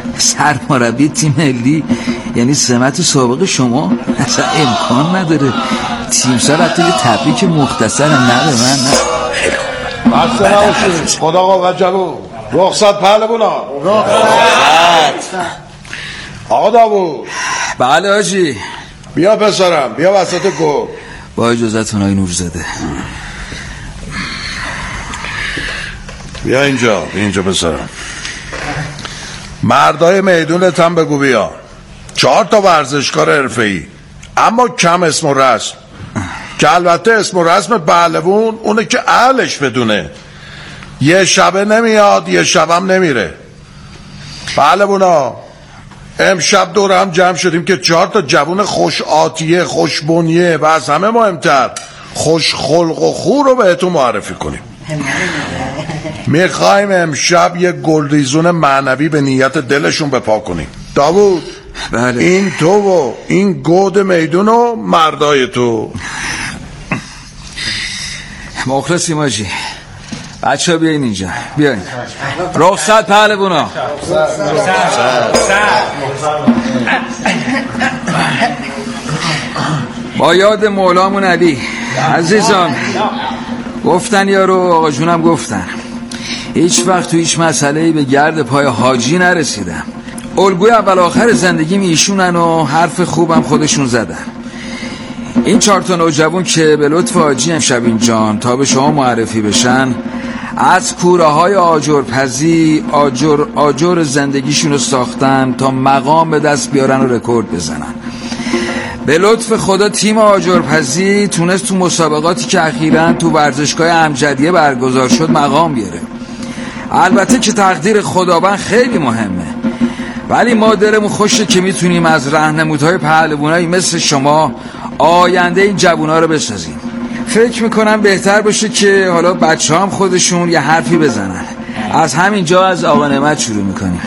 سرمربی تیم ملی یعنی سمت سابق شما؟ اصلا امکان نداره. تیم سال حتی یه تبریک مختصر نه به من نه. بسته نباشید. خدا آقا جلو رخصت پهلوانا. رخصت. آقا داوود. بله حاجی. بیا پسرم بیا وسط گل. با اجازتون آقای نورزاده. بیا اینجا پسرم. مردای میدونت هم بگو بیا. 4 تا ورزشکار حرفه‌ای اما کم اسم و رسم، که البته اسم و رسم پهلوون اونه که اهلش بدونه. یه شبه نمیاد یه شبم نمیره. پهلوانا امشب دور هم جمع شدیم که 4 تا جوون خوش آتیه، خوش بنیه و از همه مهمتر خوش خلق و خو رو بهتون معرفی کنیم. میخوایم امشب یه گلریزون معنوی به نیت دلشون بپا کنیم. داوود بله. این تو و این گود میدون و مردای تو. مخلصیم حاجی. بچه ها بیاین اینجا بیاین. رخصت پهلوانا. با یاد مولامون علی. عزیزان گفتن یارو آقا جونم گفتن هیچ وقت تو هیچ مسئله‌ای به گرد پای حاجی نرسیدم. الگوی اول آخر زندگیم ایشونن و حرف خوبم خودشون زدن. این 4 تا نوجوان که به لطف حاجی امشب اینجان تا به شما معرفی بشن از کوره های آجرپزی آجر زندگیشون رو ساختن تا مقام به دست بیارن و رکورد بزنن. به لطف خدا تیم آجرپزی تونست تو مسابقاتی که اخیراً تو ورزشگاه امجدیه برگزار شد مقام بیاره. البته که تقدیر خداوند خیلی مهمه، ولی ما دلمون خوشه که میتونیم از راهنمودهای پهلوانایی مثل شما آینده این جوونا رو بسازیم. فکر میکنم بهتر باشه که حالا بچه هم خودشون یه حرفی بزنن. از همینجا از آقا نعمت شروع میکنیم.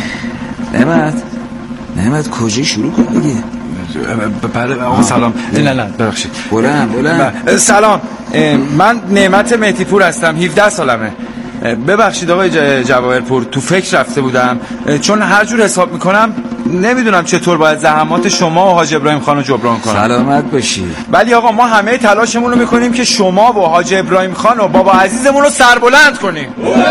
نعمت کجا شروع کن دیگه؟ بله آقا سلام. نه ببخشید. بلند. سلام، من نعمت مهدیپور هستم. 17 سالمه. ببخشید آقای جواهرپور، تو فکر رفته بودم، چون هر جور حساب میکنم نمیدونم چطور باید زحمات شما و حاج ابراهیم خان رو جبران کنم. سلامت باشی. ولی آقا ما همه تلاشمون رو میکنیم که شما و حاج ابراهیم خان و بابا عزیزمون رو سربلند کنیم.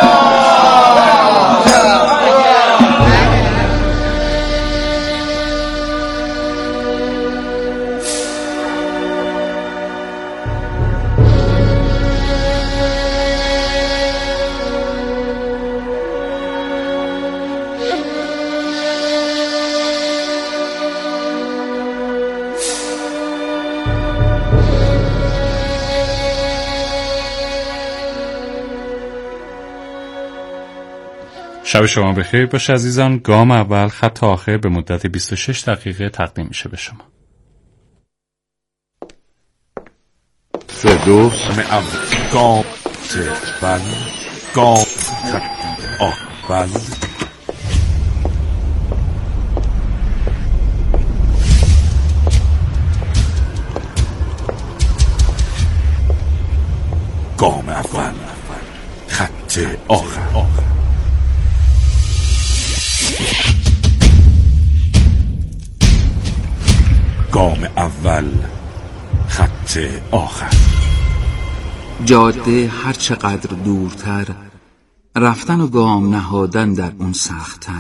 شب شما بخیر باشه عزیزان. گام اول خط آخر به مدت 26 دقیقه تقدیم میشه به شما. 3-2 گام اول گام خط اول گام اول خط آخر گام اول خط آخر. جاده هر چقدر دورتر رفتن و گام نهادن در اون سخت‌تر.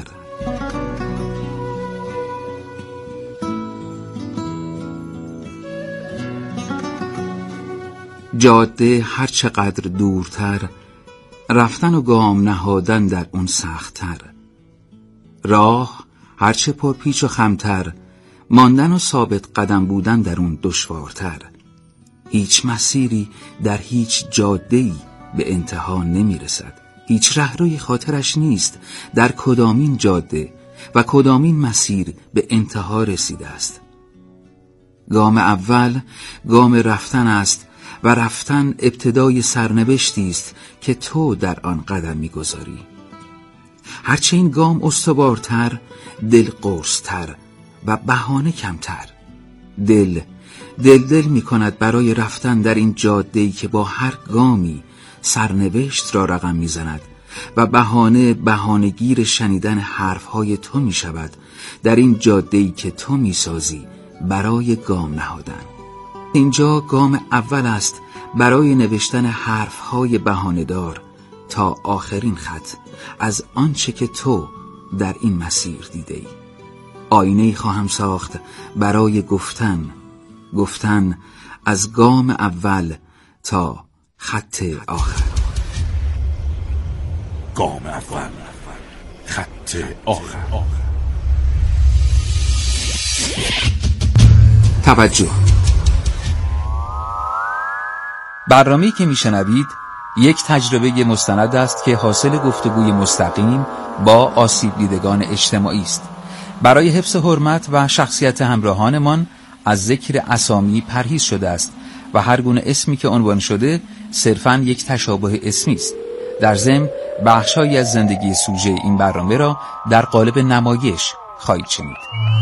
جاده هر چقدر دورتر رفتن و گام نهادن در اون سخت‌تر. راه هر چه پرپیچ و خمتر ماندن و ثابت قدم بودن در اون دشوارتر. هیچ مسیری در هیچ جاده‌ای به انتها نمیرسد. هیچ رهروی خاطرش نیست در کدامین جاده و کدامین مسیر به انتها رسیده است. گام اول گام رفتن است و رفتن ابتدای سرنوشتی است که تو در آن قدم می‌گذاری. هرچه این گام استوارتر، دل قرص‌تر و بهانه کمتر. دل می کند برای رفتن در این جاده‌ای که با هر گامی سرنوشت را رقم می زند و بهانه‌گیر شنیدن حرفهای تو می شود در این جاده‌ای که تو می سازی برای گام نهادن. اینجا گام اول است برای نوشتن حرفهای بهانه‌دار تا آخرین خط از آنچه که تو در این مسیر دیده‌ای. آینه‌ای خواهم ساخت برای گفتن از گام اول تا خط آخر. گام اول، خط آخر. توجه. برنامه‌ای که میشنوید یک تجربه مستند است که حاصل گفتگوی مستقیم با آسیب دیدگان اجتماعی است. برای حفظ حرمت و شخصیت همراهانمان از ذکر اسامی پرهیز شده است و هر گونه اسمی که عنوان شده صرفاً یک تشابه اسمی است. در ضمن بخش‌هایی از زندگی سوژه این برنامه را در قالب نمایش خواهید شنید.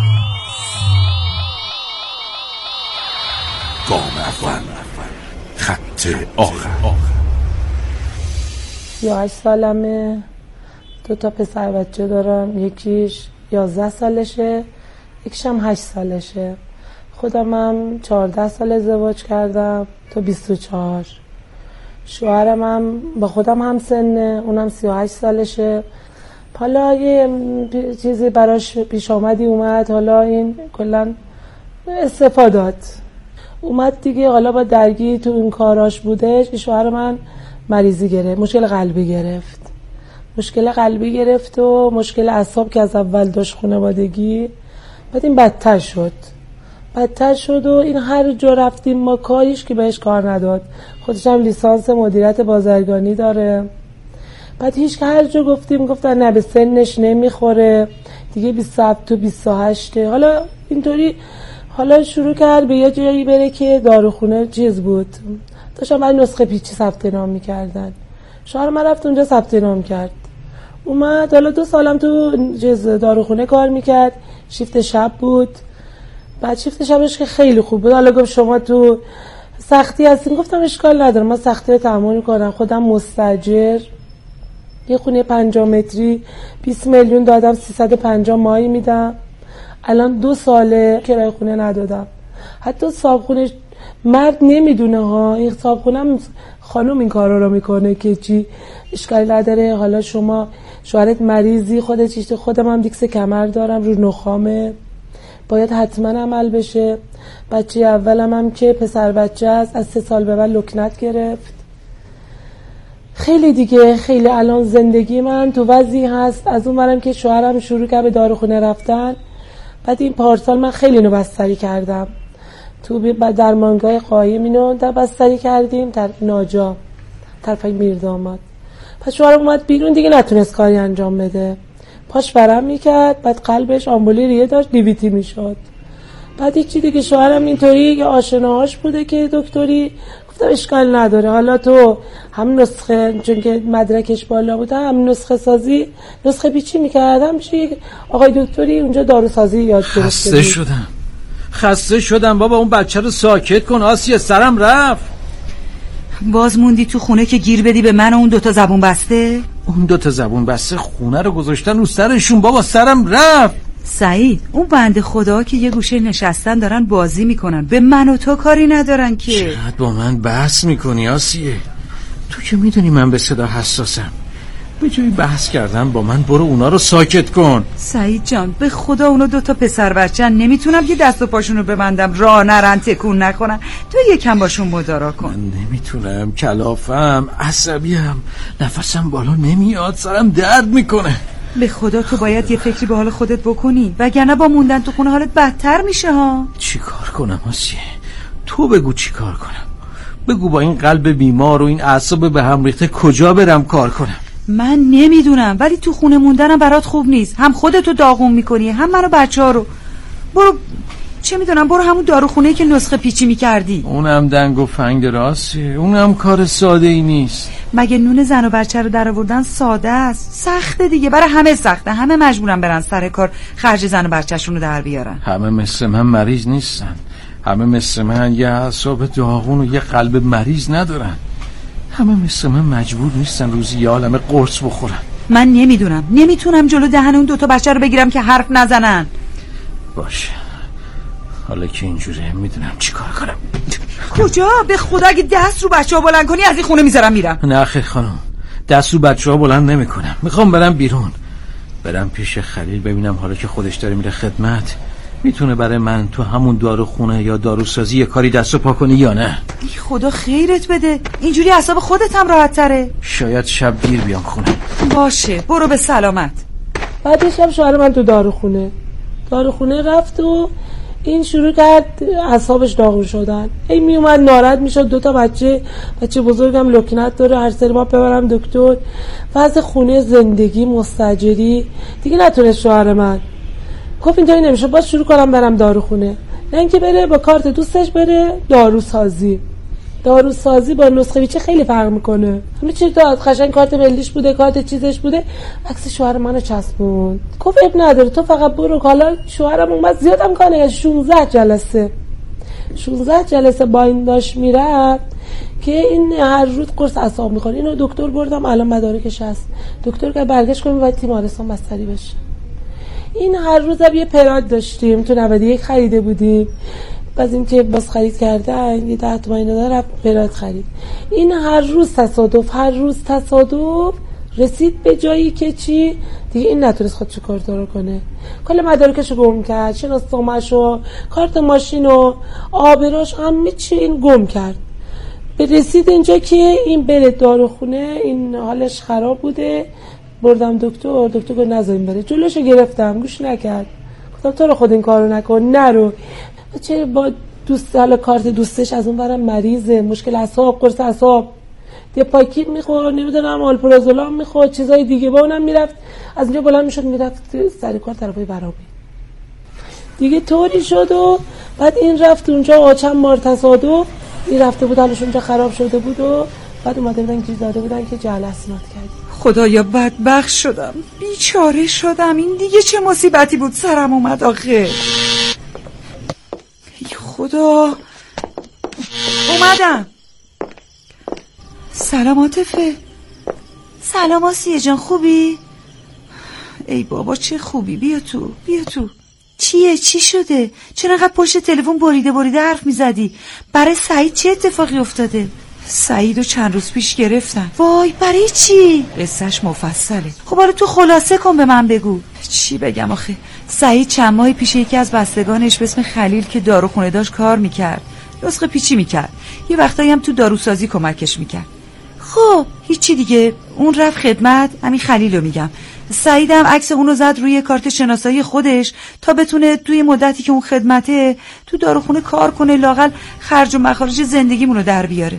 گام اول، خط آخر. 38 سالمه، 2 پسر بچه دارم. یکیش 11 سالشه، یکیش هم 8 سالشه. خودم هم 14 سال ازدواج کردم تا 24. شوهرم هم با خودم هم سنه، اونم 38 سالشه. حالا یه چیزی براش پیش آمدی اومد، حالا این کلن استفادات اومد دیگه. حالا با درگیر تو این کاراش بودش که شوهر من مریضی گرفت، مشکل قلبی گرفت و مشکل اعصاب که از اول داشت خانوادگی. بعد این بدتر شد و این هر جا رفتیم ما کاریش که بهش کار نداد. خودش هم لیسانس مدیریت بازرگانی داره. بعد هیچ که هر جا گفتن نه به سنش نمیخوره دیگه. 27 تو 28. حالا اینطوری حالا شروع کرد به یه جایی بره که داروخونه چیز بود، داشتم برای نسخه پیچی ثبت نام میکردن. شوهر من رفت اونجا ثبت نام کرد، اومد. حالا 2 سالم تو داروخونه کار میکرد، شیفت شب بود. بعد شیفت شبش که خیلی خوب بود. حالا گفت شما تو سختی هستین. گفتم اشکال نداره، من سختی رو تحمل میکنم. خودم مستاجر، یه خونه 50 متری 20 میلیون دادم، 350 ماهی میدم. الان 2 ساله کرایه خونه ندادم. حتی صاحبخونه مرد نمیدونه ها، این صاحبخونم خانم این کارا رو میکنه که چی اشکالی نداره. حالا شما شوهرت مریضی، خودم هم دیکس کمر دارم، رو نخامه، باید حتما عمل بشه. بچه اولم هم که پسر بچه است، از 3 سال به بعد لکنت گرفت. خیلی الان زندگی من تو وضعی هست. از اون برم که شوهرم شروع کرد به داروخونه رفتن. بعد این پارسال من خیلی اینو بستری کردم تو درمانگاه قایم، اینو در بستری کردیم طرف ناجا، طرف میرداماد. پس شوهرم اومد بیرون دیگه، نتونست کاری انجام بده، پاش برم میکرد. بعد قلبش آمبولی ریه داشت، دیویتی میشد. بعد یک چی دیگه شوهرم اینطوری که آشناهاش بوده که دکتری، گفتم اشکال نداره، حالا تو هم نسخه، چون که مدرکش بالا بوده، هم نسخه سازی، نسخه پیچی میکردم چی آقای دکتری اونجا داروسازی یاد گرفته. خسته شدم بابا، اون بچه رو ساکت کن. آسیه سرم رفت. باز موندی تو خونه که گیر بدی به من و اون 2 زبون بسته؟ اون 2 زبون بسته خونه رو گذاشتن رو سرشون بابا، سرم رفت. سعید، اون بنده خدا که یه گوشه نشستن دارن بازی میکنن، به من و تو کاری ندارن که. چقدر با من بحث میکنی آسیه؟ تو که میدونی من به صدا حساسم. به جای بحث کردن با من برو اونا رو ساکت کن. سعید جان به خدا اونا 2 پسر بچه‌ن، نمیتونم که دست و پاشونو ببندم راه نرن، تکون نکنن. تو یکم باشون مدارا کن. من نمیتونم، کلافم، عصبیم، نفسم بالا نمیاد، سرم درد میکنه. به خدا تو باید یه فکری به حال خودت بکنی، وگرنه با موندن تو خونه حالت بدتر میشه ها. چی کار کنم آسیه؟ تو بگو چی کار کنم. بگو با این قلب بیمار و این اعصاب به هم ریخته کجا برم کار کنم؟ من نمیدونم، ولی تو خونه موندنم برات خوب نیست. هم خودتو داغون میکنی، هم منو بچه‌ها رو. برو چه میدونم، برو همون داروخونه که نسخه پیچی میکردی. اونم دنگ و فنگ راسته، اونم کار ساده ای نیست. مگه نون زن و بچه رو در آوردن ساده است؟ سخته دیگه، برای همه سخته. همه مجبورن برن سر کار خرج زن و بچه‌شون رو در بیارن. همه مثل من مریض نیستن، همه مثل من یه اعصاب داغون و یه قلب مریض ندارن. همه مثل من مجبور نیستن روزی یه عالمه قرص بخورن. من نمیتونم جلو دهن اون دوتا بچه رو بگیرم که حرف نزنن. باشه حالا که اینجوره میدونم چی کار کنم. کجا؟ به خدا اگه دست رو بچه ها بلند کنی از این خونه میذارم میرم. نه خیر خانم، دست رو بچه ها بلند نمی کنم. میخوام برم بیرون، برم پیش خلیل ببینم حالا که خودش داره میره خدمت میتونه برای من تو همون داروخونه یا داروسازی یه کاری دستو پا کنی یا نه. ای خدا خیرت بده، اینجوری اعصاب خودت هم راحت تره. شاید شب دیر بیام خونه. باشه برو به سلامت. بعدش هم شوهر من تو داروخونه رفت و این شروع کرد اعصابش داغون شدن. ای می اومد ناراحت میشد، 2 تا بچه بزرگم لکنت داره، هر سری ما ببرم دکتر. وضع خونه، زندگی، مستاجری دیگه نتونست شوهر من. گفت اینجایی نمیشه، باز شروع کنم برم داروخونه. نه اینکه بره با کارت دوستش بره داروسازی با نسخه پیچی خیلی فرق میکنه. همه چی داد، قشنگ کارت ملیش بوده، کارت چیزش بوده، عکس شوهر منو چسبوند. گفت اب نداره تو فقط برو. حالا شوهرم اومد زیادم کار 16 جلسه با این داشت میرفت که این هر روز قرص اعصاب میخوره. اینو دکتر بردم، الان مدارکش هست. دکتر که برگشت کنیم باید تیمارستان بستری بشه. این هر روز هم یه پراد داشتیم تو 91 خریده بودیم، بعد این که باز خرید کردن یه 10 تومانی داره پراد خرید. این هر روز تصادف رسید به جایی که چی دیگه این نتونست خودشو کارتارو کنه. کل مدارکشو گم کرد، شناسنامه‌شو، کارت ماشینو، آبراش، همه چی این گم کرد. به رسید اینجا که این بره داروخونه، این حالش خراب بوده. بردم دکتر گفت نذاریم بره. جلوشو گرفتم، گوش نکرد. گفتم تو رو خود این کارو نکن، نرو. چه با دوست حالا کارت دوستش از اون برم مریضه، مشکل اعصاب، قرص اعصاب، دپاکین میخور، نمیدونم آلپرازولام میخور، چیزای دیگه. با اونم میرفت از اینجا بلند میشد میرفت سر کار طرفای برابی دیگه. طوری شد و بعد این رفت اونجا چند بار تصادف این رفته بود، حالش اونجا خراب شده بود و بعد اومده بودن که داده بودن که جعل اسناد کردی. خدایا بدبخت شدم، بیچاره شدم. این دیگه چه مصیبتی بود سرم اومد آخه. خدا، اومدم. سلام عاطفه. سلام آسیه جان، خوبی؟ ای بابا چه خوبی، بیا تو. چیه؟ چی شده؟ چرا انقدر پشت تلفن بریده حرف میزدی؟ برای سعید چه اتفاقی افتاده؟ سعیدو چند روز پیش گرفتن. وای برای چی؟ قصهش مفصله. خب حالا تو خلاصه کن به من بگو. چی بگم آخه؟ سعید چند ماه پیش یکی از بستگانش به اسم خلیل که داروخونه داشت کار میکرد، نسخه پیچی میکرد، یه وقتایی هم تو داروسازی کمکش میکرد. خب هیچی دیگه، اون رفت خدمت. همین خلیلو میگم. سعید هم عکس اونو زد روی کارت شناسایی خودش تا بتونه توی مدتی که اون خدمته تو داروخونه کار کنه، لااقل خرج و مخارج زندگیمونو در بیاره.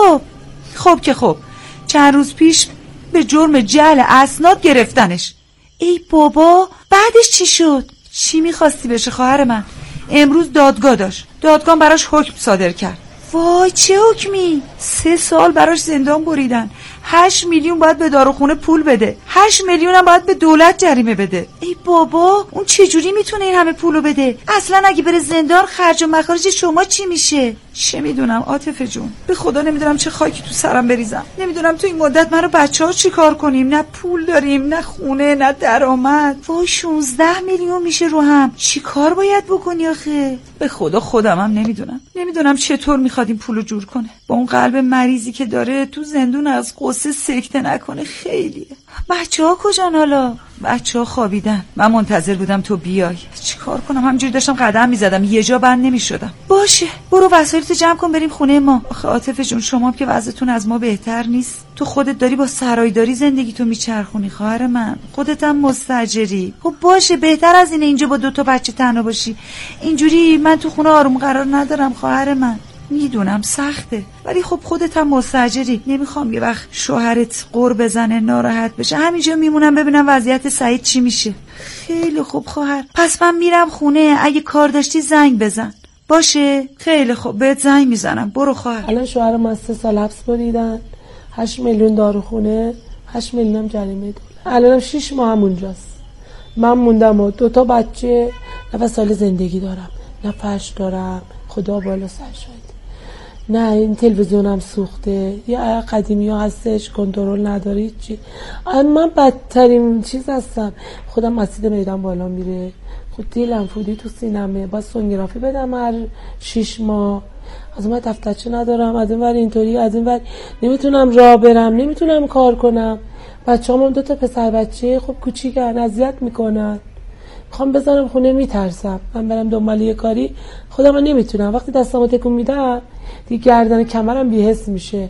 خب که چند روز پیش به جرم جعل اسناد گرفتنش. ای بابا بعدش چی شد؟ چی میخواستی بشه خواهر من؟ امروز دادگاه داشت، دادگاه براش حکم صادر کرد. وای چه حکمی؟ 3 سال براش زندان بریدن. 8 میلیون باید به داروخونه پول بده، 8 میلیون هم باید به دولت جریمه بده. ای بابا اون چجوری میتونه این همه پولو بده؟ اصلا اگه بره زندان خرج و مخارج شما چی میشه؟ چه میدونم عاطفه جون، به خدا نمیدونم چه خاکی تو سرم بریزم. نمیدونم تو این مدت من و بچه‌ها چی کار کنیم، نه پول داریم، نه خونه، نه درآمد. وای 16 میلیون میشه رو هم، چی کار باید بکنی آخه؟ به خدا خودم هم نمیدونم چطور میخواد این پولو جور کنه. با اون قلب مریضی که داره تو زندون از قصه سکته نکنه خیلیه. بچه‌ها کجان حالا؟ بچه‌ها خوابیدن. من منتظر بودم تو بیای. چیکار کنم؟ همینجوری داشتم قدم میزدم، یه جا بند نمیشدم. باشه برو وسایلتو جمع کن بریم خونه ما. آخه عاطفه جون شما که وضعتون از ما بهتر نیست. تو خودت داری با سرایداری زندگیتو میچرخونی خواهر من. خودت هم مستاجری. خب باشه بهتر از اینه اینجا با 2 تا بچه تنها باشی. اینجوری من تو خونه آروم قرار ندارم خواهر من. میدونم سخته ولی خب خودت هم مستاجری. نمیخوام یه وقت شوهرت غر بزنه ناراحت بشه. همینجا میمونم ببینم وضعیت سعید چی میشه. خیلی خوب خواهر، پس من میرم خونه، اگه کار داشتی زنگ بزن. باشه خیلی خوب بهت زنگ میزنم. برو خواهر. الان شوهرم از 3 سال حبس بریدن، 8 میلیون داروخونه، 8 میلیون هم جریمه دولت. الانم 6 ماه هم اونجاست. من موندم و 2 تا بچه، نه وسایل زندگی دارم، نه فرش دارم، خدا بالا سر شد. نه این تلویزیونم سوخته، یا قدیمی ها هستش کنترل نداری چی. من بدترین چیز هستم، خودم اسید معده‌ام بالا میره، خود دیلم فودی تو سینمه، با سونوگرافی بدم هر 6 ماه. از من دفترچه ندارم، از این ور اینطوری، از این ور نمیتونم راه برم، نمیتونم کار کنم. بچه‌هام 2 تا پسر بچه خب کوچیکن، اذیت میکنن. میخوام بزنم خونه میترسم، من برم دنبال یه کاری خودم من نمیتونم. وقتی دستامو تکون میدم دیگه گردن کمرم بی‌حس میشه.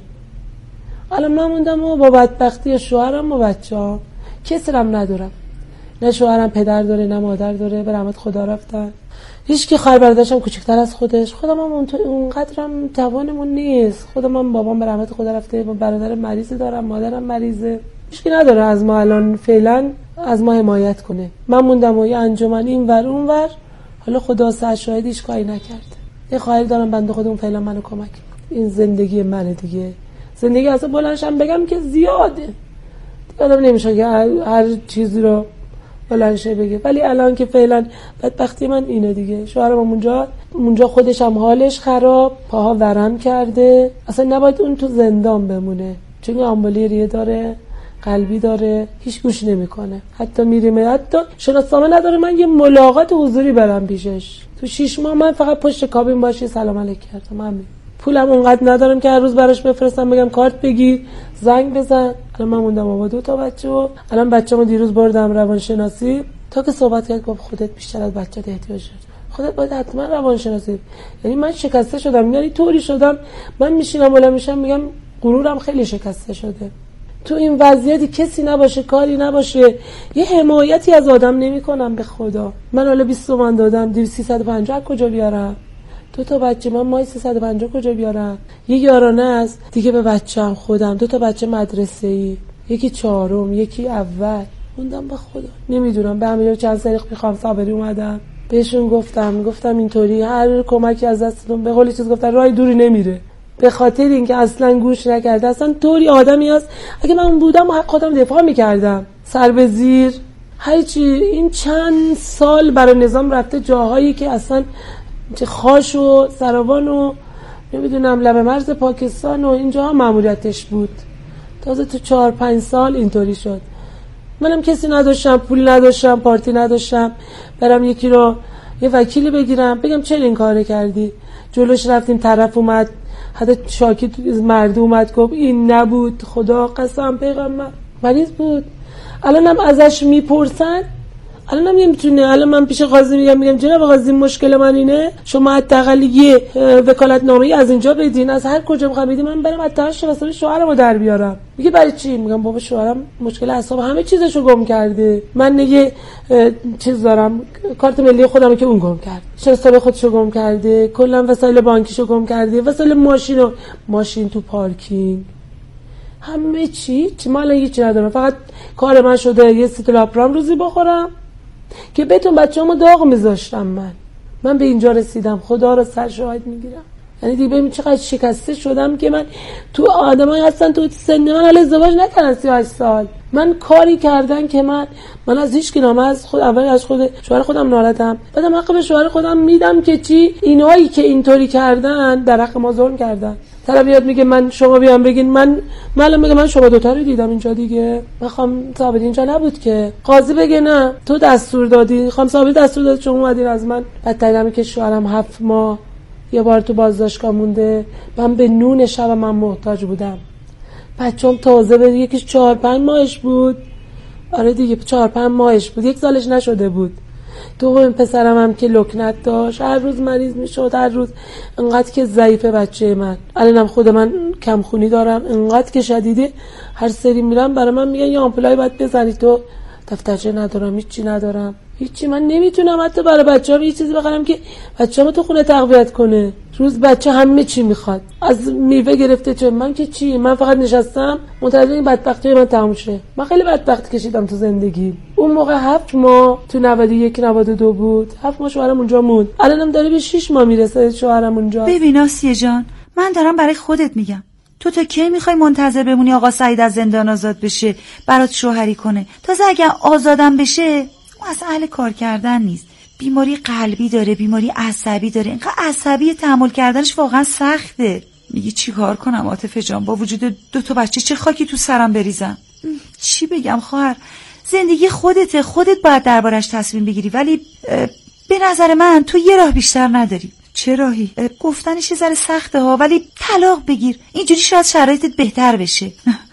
الان من موندم و با بدبختی شوهرم و بچه‌ام کسی رم ندارم، نه شوهرم پدر داره نه مادر داره، به رحمت خدا رفتن. هیچ کی خواهر برادرشم کوچیک‌تر از خودش، خودم هم اونقدرم توانمون نیست. خودم هم بابام به رحمت خدا رفته، برادر مریض دارم، مادرم مریضه، هیچ کی نداره از ما الان فعلا از ما حمایت کنه. من موندم و یه انجمن این ور اون ور، حالا خدا سرشاهد هیچ کاری نکرده. یه خواهر دارم بنده خودم فعلا منو کمک. این زندگی منه دیگه، زندگی اصلا بلندشم بگم که زیاده دیگه، آدم نمیشه که هر چیزی رو بلندشه بگه. ولی الان که فعلا بدبختی من اینه دیگه. شوهرم اونجا خودش هم حالش خراب، پاها ورم کرده، اصلا نباید اون تو زندان بمونه، چون آمبولی ریه داره، قلبی داره، هیچ گوش نمیکنه. حتی میریم، حتی شناسنامه نداره من یه ملاقات حضوری برم پیشش. تو 6 ماه من فقط پشت کابین باشی سلام علیک کردم. همین. پولم اونقدر ندارم که هر روز براش بفرستم بگم کارت بگیر زنگ بزن. الان من موندم با 2 تا بچه و الان بچه‌مو دیروز بردم روانشناسی، تا که صحبت کرد گفت خودت بیشتر از بچه‌ت احتیاج داری، خودت باید حتما روانشناسی. یعنی من شکسته شدم، یعنی طوری شدم من میشینم بالا میشم میگم غرورم خیلی شکسته شده. تو این وضعیتی کسی نباشه، کاری نباشه، یه حمایتی از آدم نمی‌کنم به خدا. من حالا 20 تومن دادم، 350 کجا بیارم؟ 2 تا بچه من ماهی 350 کجا بیارم؟ یه یارانه است دیگه به بچه‌م خودم، 2 تا بچه مدرسه‌ای، یکی 4م یکی اول. موندم به خدا نمیدونم. به همین چند سریخ میخوام صابری اومدم بهشون گفتم اینطوری هر کمکی از دستتون، به قول چیز گفتن راه دوری نمیره. به خاطر اینکه اصلا گوش نکرده. اصلا طوری آدمی هست اگه من بودم حق خودم دفاع میکردم، سر به زیر هر چی. این چند سال برای نظام رفته جاهایی که اصلا خاش و سراوان و نمیدونم لب مرز پاکستان و اینجا ماموریتش بود. تازه تو 4-5 سال اینطوری شد. منم کسی نداشتم، پول نداشتم، پارتی نداشتم برم یکی رو یه وکیلی بگیرم بگم چرا این کارو کردی. جلوش رفتیم، طرف اومد، حتی شاکی مرد اومد گفت این نبود، خدا قسم پیغمبر مریض بود. الانم ازش میپرسن، الانم نمیتونه. الان من پیش قاضی میگم جناب قاضی مشکل من اینه، شما حداقل یه وکالتنامه‌ای از اینجا بدین، از هر کجا میخوام بدین، من برم حتی شناسنامه شوهرمو در بیارم. میگه برای چی؟ میگم بابا شوهرم مشکل اعصاب همه چیزشو گم کرده، من یه چیز دارم کارت ملی خودمو که اون گم کرد، شناسنامه خودشو گم کرده، کلا وسایل بانکیشو گم کرده، وسایل ماشین تو پارکینگ، همه چی من هیچ ندارم. فقط کار من شده یه سیتلاپرام روزی بخورم که بهتون بچه‌امو داغ میذاشتم. من به اینجا رسیدم، خدا رو سر شاهد میگیرم. یعنی دیگه ببین چقدر شکسته شدم که من تو آدمایی هستن تو سن من حالا ازدواج نکردن 38 سال، من کاری کردن که من از هیچ کی نامه از خود اول از خود شوهر خودم ناراحتم، بعدم حق به شوهر خودم میدم که چی اینایی که اینطوری کردن در حق ما ظلم کردن. طرف یاد میگه من شما بیام بگین، من الان میگم من شما 2 تا رو دیدم اینجا دیگه، میخوام ثابت اینجا نبود که قاضی بگه نه تو دستور دادی، خانم ثابت دستور داد شما اومدین از من. بدترینه که شوهرم 7 ماه یه بار تو بازداشتگاه مونده، من به نون شب من محتاج بودم. بچه‌م تازه به یکیش 4-5 ماهش بود، آره دیگه 4-5 ماهش بود، 1 سالش نشده بود. دوم پسرم هم که لکنت داشت، هر روز مریض میشد، هر روز. انقدر که ضعیفه بچه من، الانم خود من کم خونی دارم، انقدر که شدیده. هر سری میرم برای من میگن یه آمپولای باید بزنی، تو دفترچه ندارم، هیچی ندارم، هیچی. من نمیتونم حتی برای بچه‌ام یه چیزی بخرم که بچه‌مو تو خونه تقویت کنه. روز بچه همه چی میخواد، از میوه گرفته چه من که چی. من فقط نشستم منتظر این بدبختی من تموم شه. من خیلی بدبخت کشیدم تو زندگی. اون موقع 7 ماه تو 91-92 بود، 7 ماه شوهرم اونجا موند، الانم داره به 6 ماه میرسه شوهرم اونجا. ببین آسیه جان، من دارم برای خودت میگم، تو تا کی میخوای منتظر بمونی آقا سعید از زندان آزاد بشه برات شوهری کنه؟ تازه اگه آزادم بشه اون اصلا اهل کار کردن نیست، بیماری قلبی داره، بیماری عصبی داره، اینقدر عصبی تحمل کردنش واقعا سخته. میگی چی کار کنم عاطفه جان؟ با وجود 2 بچه چه خاکی تو سرم بریزم؟ چی بگم خواهر؟ زندگی خودته، خودت باید دربارش تصمیم بگیری، ولی به نظر من تو یه راه بیشتر نداری. چه راهی؟ گفتنش یه ذره سخته ها، ولی طلاق بگیر، اینجوری شاید شرایطت بهتر بشه.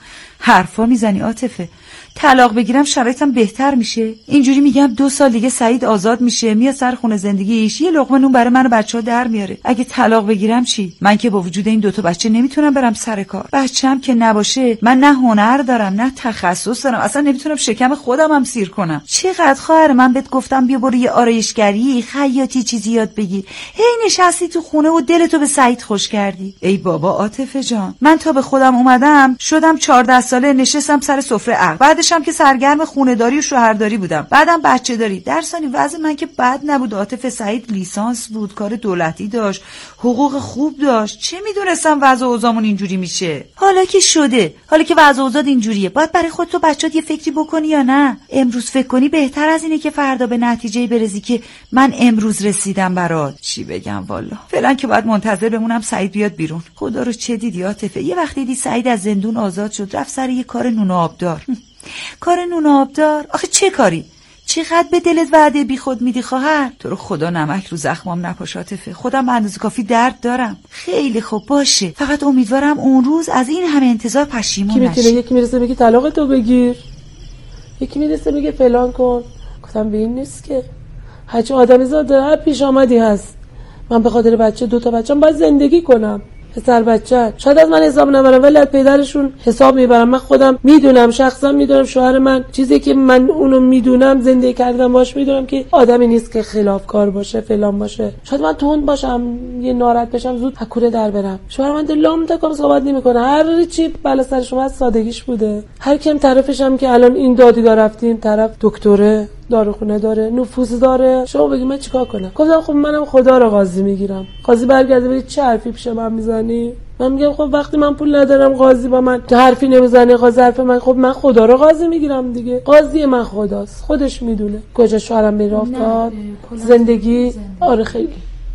حرفا میزنی عاطفه؟ طلاق بگیرم شرایطم بهتر میشه؟ اینجوری میگم 2 سال دیگه سعید آزاد میشه، میاد سر خونه زندگیش، یه لقمه نون برای من و بچه‌ها در میاره. اگه طلاق بگیرم چی؟ من که با وجود این 2 بچه نمیتونم برم سر کار. بچه‌م که نباشه من نه هنر دارم نه تخصص دارم، اصلا نمیتونم شکم خودم هم سیر کنم. چقدر خواهر من بهت گفتم بیا برو یه آرایشگری، خیاطی چیزی یاد بگیر، هی نشستی تو خونه و دلتو به سعید خوش کردی. ای بابا عاطفه جان، من تا به خودم اومدم شدم 14 ساله، نشستم سر سفره عقل، بعدش هم که سرگرم خونه‌داری و شوهرداری بودم، بعدم بچه داری. در ثانی وضع من که بد نبود عاطفه، سعید لیسانس بود، کار دولتی داشت، حقوق خوب داشت، چه میدونستم وضع اوضاعمون اینجوری میشه. حالا که شده، حالا که وضع اوضاع اینجوریه، باید برای خودت و بچه‌ت یه فکری بکنی یا نه؟ امروز فکر کنی بهتر از اینه که فردا به نتیجه برسی که من امروز رسیدم برات. چی بگم والا، فعلا که باید منتظر بمونم سعید بیاد بیرون. خدا رو چه دیدی عاطفه؟ یه وقتی دیدی سعید از زندون آزاد شد، رفت سر یه کار نون و آبدار. کار نون و آبدار؟ آخه چه کاری؟ چقدر به دلت وعده بی خود میدی خواهر؟ تو رو خدا نمک رو زخمام نپاش عاطفه، خودم به اندازه کافی درد دارم. خیلی خوب باشه، فقط امیدوارم اون روز از این همه انتظار پشیمون نشی. یکی میرسه میگه طلاق تو بگیر، یکی میرسه میگه فلان کن. گفتم به این نیست که هرچی آدمی زاده هر پیش آمدی هست. من به خاطر بچه 2 بچه‌م باید زندگی کنم. پسر بچه شاید از من حساب نبرم ولی از پدرشون حساب میبرم. من خودم میدونم، شخصا میدونم شوهر من چیزی که من اونو میدونم، زندگی کردم باش، میدونم که آدمی نیست که خلافکار باشه فلان باشه. شاید من تند باشم، یه ناراحت بشم، زود حکوره در برم. شوهر من لام تکم صحبت نمیکنه، هر چی بالا سر شما از سادگیش بوده. هر کیم طرفشم که الان این دادی دار رفتیم، طرف دکتره، داروخونه داره، نفوذ داره، شما بگید من چیکار کنم؟ گفتم خب منم خدا رو قاضی میگیرم. قاضی برگرده بگه چه حرفی پیش من میزنی؟ من میگم خب وقتی من پول ندارم قاضی با من حرفی نمیزنه، قاضی حرف من، خب من خدا رو قاضی میگیرم دیگه. قاضی من خداست، خودش میدونه کجا شوهرم میره افتاد. زندگی آره خیلی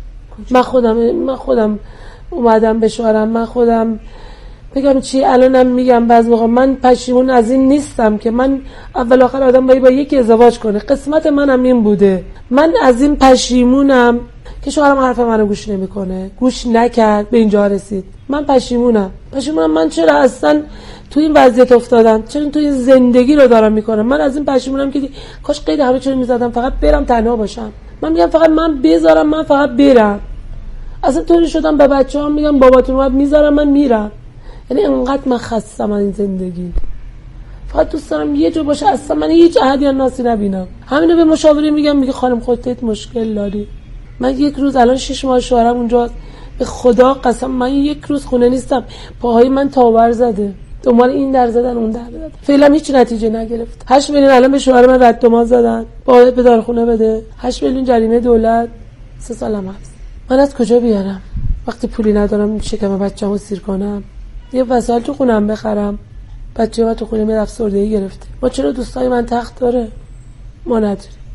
من خودم اومدم به شوهرم، من خودم بگم چی الانم میگم بعضی موقع من پشیمون از این نیستم که من اول آخر آدم با یکی ازدواج کنه. قسمت منم این بوده. من از این پشیمونم که شوهرم حرف منو گوش نمیکنه، گوش نکرد، به اینجا رسید. من پشیمونم من چرا اصلا تو این وضعیت افتادم، چرا تو این زندگی رو دارم میکنم. من از این پشیمونم که کاش قید همه چیزو میزدم فقط برم تنها باشم. من میگم فقط من بذارم، من فقط برم. اصلا طوری شدم به بچه‌هام میگم باباتون اومد میذارم من میرم. یعنی انقدر من خستم از این زندگی، فقط دوست دارم یه جا باشه، اصلا من هیچ احدی یا ناسی نبینم. همینو به مشاوره میگم، میگه خانم خودت مشکل داری. من یک روز الان 6 ماه شوهرم اونجاست، به خدا قسم من یک روز خونه نیستم، پاهای من تاور زده، دنبال این در زدن اون در زدن، فعلا هیچ نتیجه نگرفت. 8 میلیون الان به شوهر من رد و زدن، باید به دارخونه بده، 8 میلیون جریمه دولت، 3 سالم هست. من از کجا بیارم وقتی پولی ندارم شکم بچه‌مو سیر کنم؟ یه وسایل تو خونم بخرم، بچه من تو خونه می افسردگی گرفته. ما چرا دوستای من تخت داره ما نداریم؟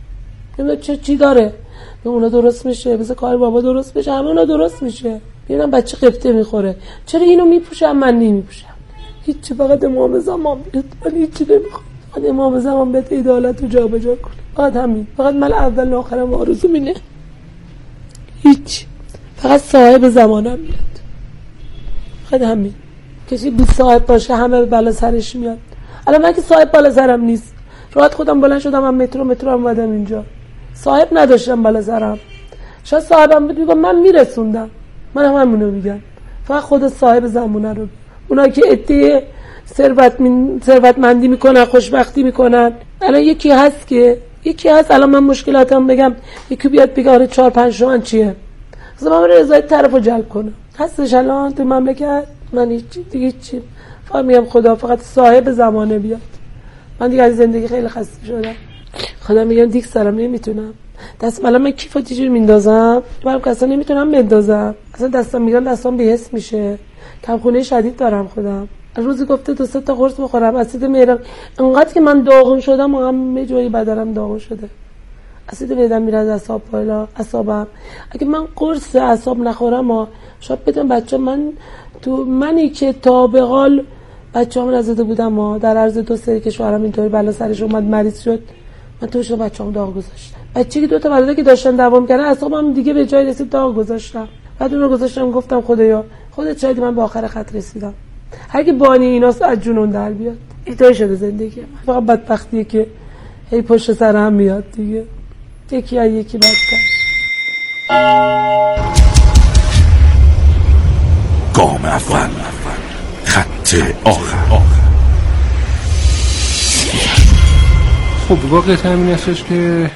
نمیدونم چی داره، به اونا درست میشه، بذار کار بابا درست بشه، همه اونا درست میشه. ببینم بچه قفطه میخوره، چرا اینو میپوشم من نمیپوشم؟ هیچ، فقط امام زمان بیاد، من هیچی نمیخوام، فقط امام زمان بیاد عدالت رو جابجا کنه، فقط همین. فقط من اول و آخرم آرزو اینه، هیچ، فقط صاحب زمانم بیاد، فقط همین. کسی بی صاحب باشه همه بالا سرش میاد. الان من که صاحب بالا سرم نیست، راحت خودم بلند شدم من مترو اومدم اینجا، صاحب نداشتم بالا سرم. شاید صاحبم بود میگم من میرسوندم، من همونو میگم، فقط خود صاحب زمونه رو. اونا که ادعای ثروتمندی میکنن، خوشبختی میکنن، الان یکی هست الان من مشکلاتم بگم یکی بیاد بگه آره 4-5 تومن چیه، مثلا من رضایت طرفو جلب کنم. هستش الان تو مملکت؟ من هیچی فقط میگم خدا فقط صاحب زمانه بیاد. من دیگه از زندگی خیلی خسته شدم، خدا میگم دیگه سرم نمیتونم، دستم الان من کیفو چجوری میندازم من اصلا نمیتونم بندازم، اصلا دستم میگم دستم بی‌حس میشه، کمخونی شدید دارم خودم. روزی گفته 2-3 تا قرص بخورم اسید معدم، انقدر که من داغون شدم و همه جای بدنم داغون شده، اسید معدم میره از اعصاب بالا، اعصابم. اگه من قرص اعصاب نخورم شاید بدم بچه من تو منی که تا به حال بچه‌ام نزده بودم، ما در عرض 2 سری که شوهرم اینطوری بلا سرش اومد مریض شد، من تو شو بچه‌ام داغ گذاشتم. بچه‌ای که 2 تا برادر که داشتن دوام کردن اعصابم دیگه به جای رسید داغ گذاشتم. بعد اون رو گذاشتم گفتم خدایا خودت شاید من به آخر خط رسیدم. هر کی بانی ایناست از جنون در بیاد. اینطوری شده زندگی من. فقط بدبختیه که هی پشت سر هم میاد دیگه. یکی از یکی بدتر. گام اول، خط آخر. خب واقعیت همین هستش که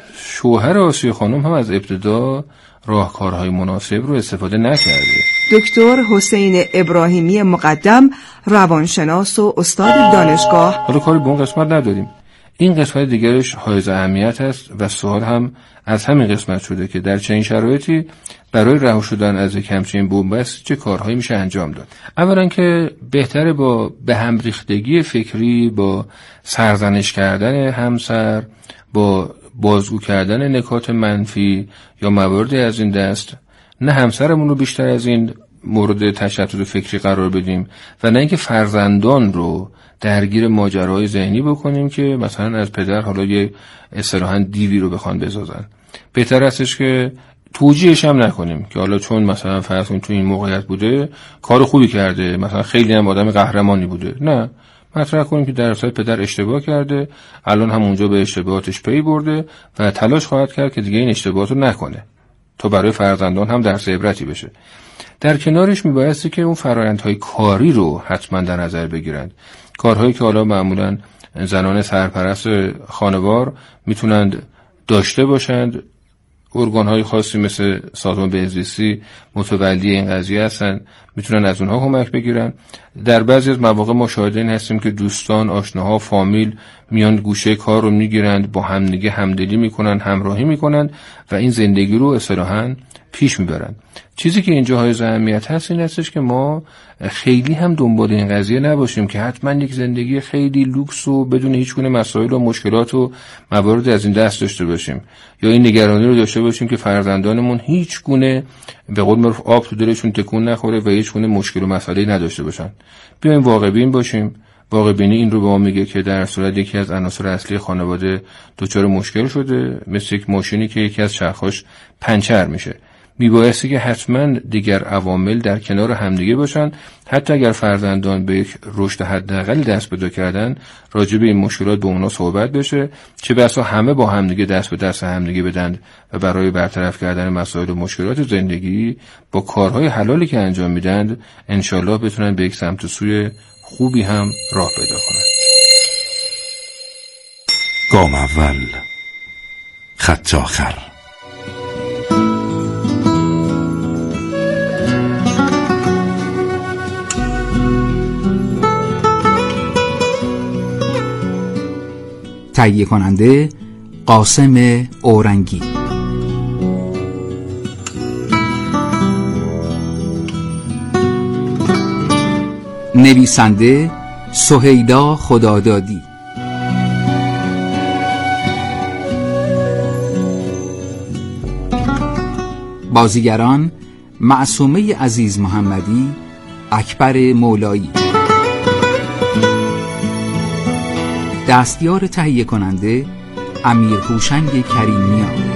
شوهر آسیه خانم هم از ابتدا راهکارهای مناسب رو استفاده نکرده. دکتر حسین ابراهیمی مقدم، روانشناس و استاد دانشگاه. حالا کاری به اون قسمت نداریم. این قسمت دیگرش حائز اهمیت است و سوال هم از همین قسمت شده که در چنین شرایطی برای رها شدن از یک همچین بنبست چه کارهایی میشه انجام داد. اولا که بهتره با به هم ریختگی فکری، با سرزنش کردن همسر، با بازگو کردن نکات منفی یا مواردی از این دست، نه همسرمون رو بیشتر از این مورد تشتت فکری قرار بدیم و نه اینکه فرزندان رو درگیر ماجراهای ذهنی بکنیم که مثلا از پدر حالا یه اصطلاحاً دیوی رو بخوان بسازن. بهتر هستش که توجیهش هم نکنیم که حالا چون مثلا فرض کنیم تو این موقعیت بوده کار خوبی کرده، مثلا خیلی هم آدم قهرمانی بوده. نه، مطرح کنیم که در اصل پدر اشتباه کرده، الان هم اونجا به اشتباهاتش پی برده و تلاش خواهد کرد که دیگه این اشتباهات رو نکنه تا برای فرزندان هم درس عبرتی بشه. در کنارش میبایستی که اون فرآیندهای کاری رو حتما در نظر بگیرند. کارهایی که حالا معمولا زنان سرپرست خانوار میتونند داشته باشند، ارگان‌های خاصی مثل سازمان بهزیستی متولی این قضیه هستن، میتونن از اونها کمک بگیرن. در بعضی از مواقع ما شاهد این هستیم که دوستان، آشناها، فامیل میان گوشه کار رو میگیرند، با همدیگه همدلی میکنن، همراهی میکنن و این زندگی رو اصطلاحاً پیش میبرن. چیزی که اینجا های اهمیت هست این هستش که ما خیلی هم دنبال این قضیه نباشیم که حتما یک زندگی خیلی لوکس و بدون هیچ گونه مسائل و مشکلات و موارد از این دست داشته باشیم، یا این نگرانی رو داشته باشیم که فرزندانمون هیچ گونه به قول معروف آب تو دلشون تکون نخوره و هیچ گونه مشکل و مسئله‌ای نداشته باشن. بیایم واقع بین باشیم. واقع بینی این رو به ما میگه که در صورت یکی از عناصر اصلی خانواده دچار مشکل شده، مثل یک ماشینی که یکی از چرخاش پنچر میشه، میبایستی که حتما دیگر عوامل در کنار همدیگه باشن. حتی اگر فرزندان به یک رشد حداقل دست پیدا کردن، راجع به این مشکلات با اونا صحبت بشه، چه بسا همه با همدیگه دست به دست همدیگه بدن و برای برطرف کردن مسائل و مشکلات زندگی با کارهای حلالی که انجام میدن انشالله بتونن به یک سمت و سوی خوبی هم راه پیدا کنن. گام اول، خط آخر. تهیه کننده قاسم اورنگی. نویسنده سهیلا خدادادی. بازیگران معصومه عزیز محمدی، اکبر مولایی. دستیار تهیه کننده امیر هوشنگ کریمیان.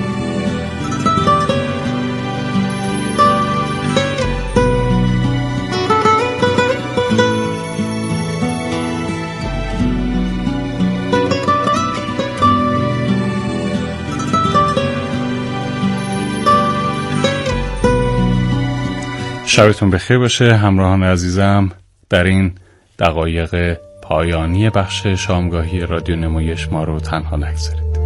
شبتون بخیر باشه همراهان عزیزم. در این دقایق پایانی بخش شامگاهی رادیو نمایش ما رو تنها نگذارید.